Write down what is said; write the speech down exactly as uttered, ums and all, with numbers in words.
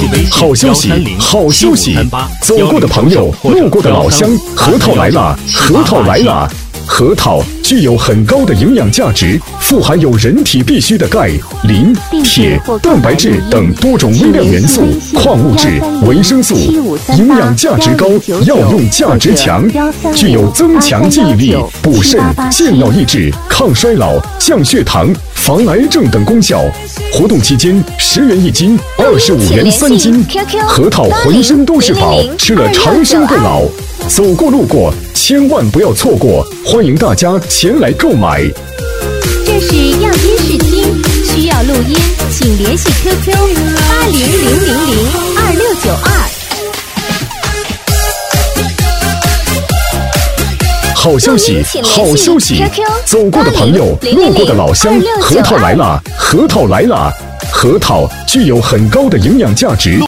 好消息，好消息！走过的朋友，路过的老乡，核桃来了，核桃来了！核桃具有很高的营养价值，富含有人体必需的钙、磷、铁、蛋白质等多种微量元素、矿物质、维生素，营养价值高，药用价值强，具有增强记忆力、补肾、健脑益智、抗衰老、降血糖、防癌症等功效。活动期间，十元一斤，二十五元三斤。核桃浑身都是宝，吃了长生不老。走过路过，千万不要错过，欢迎大家前来购买。 这是要音试听，需要录音，请联系 Q Q 八零零零零二六九二。 好消息，好消息！走过的朋友，路过的老乡，核桃来了，核桃来了！核桃具有很高的营养价值。